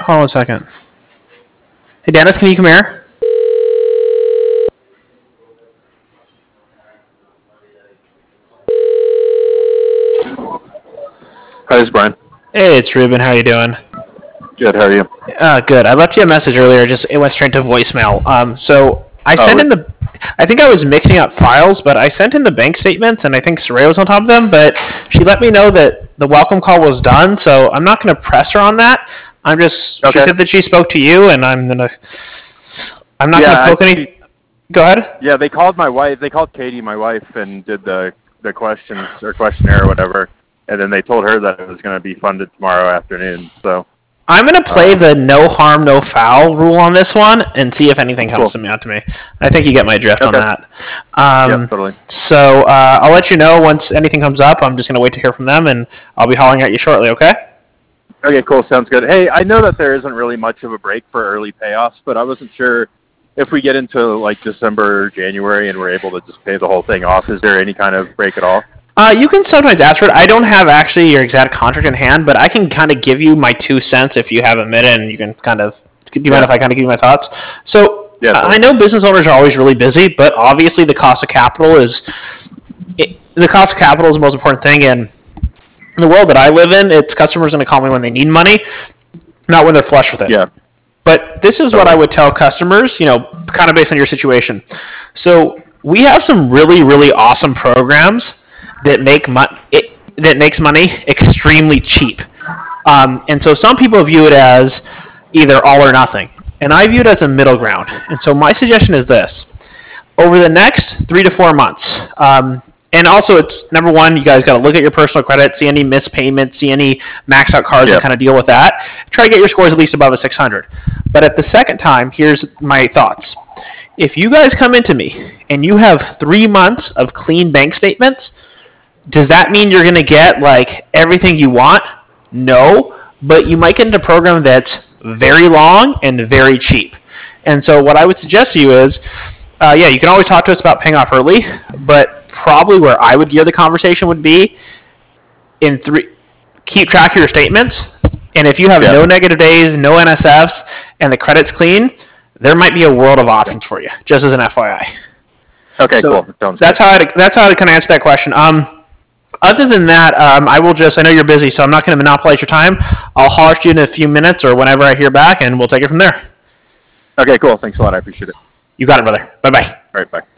Hold on a second. Hey, Dennis, can you come here? Hi, this is Brian. Hey, it's Ruben. How you doing? Good, how are you? Good. I left you a message earlier. Just it went straight to voicemail. So I sent in the. I think I was mixing up files, but I sent in the bank statements, and I think Soraya was on top of them. But she let me know that the welcome call was done, so I'm not going to press her on that. I'm just. Okay. She said that she spoke to you, and I'm not going to poke any. Go ahead. Yeah, they called my wife. They called Katie, my wife, and did the questions or questionnaire or whatever, and then they told her that it was going to be funded tomorrow afternoon. So I'm going to play the no harm, no foul rule on this one and see if anything comes out to me. I think you get my drift on that. Yeah, totally. So I'll let you know once anything comes up. I'm just going to wait to hear from them, and I'll be hollering at you shortly, okay? Okay, cool. Sounds good. Hey, I know that there isn't really much of a break for early payoffs, but I wasn't sure if we get into like December or January and we're able to just pay the whole thing off. Is there any kind of break at all? You can sometimes ask for it. I don't have actually your exact contract in hand, but I can kind of give you my 2 cents if you have a minute, and you can kind of. Do you mind if I kind of give you my thoughts? So I know business owners are always really busy, but obviously the cost of capital is the most important thing. And in the world that I live in, it's customers going to call me when they need money, not when they're flush with it. Yeah. But this is what I would tell customers, kind of based on your situation. So we have some really, really awesome programs that makes money extremely cheap. And so some people view it as either all or nothing. And I view it as a middle ground. And so my suggestion is this. Over the next 3 to 4 months, and also it's number one, you guys got to look at your personal credit, see any missed payments, see any maxed out cards, and kind of deal with that. Try to get your scores at least above a 600. But at the second time, here's my thoughts. If you guys come into me and you have 3 months of clean bank statements, does that mean you're going to get like everything you want? No, but you might get into a program that's very long and very cheap. And so what I would suggest to you is, you can always talk to us about paying off early, but probably where I would gear the conversation would be keep track of your statements. And if you have no negative days, no NSFs, and the credit's clean, there might be a world of options for you, just as an FYI. Okay, so cool. That's how I kind of answer that question. Other than that, I know you're busy, so I'm not going to monopolize your time. I'll holler at you in a few minutes or whenever I hear back, and we'll take it from there. Okay, cool. Thanks a lot. I appreciate it. You got it, brother. Bye-bye. All right, bye.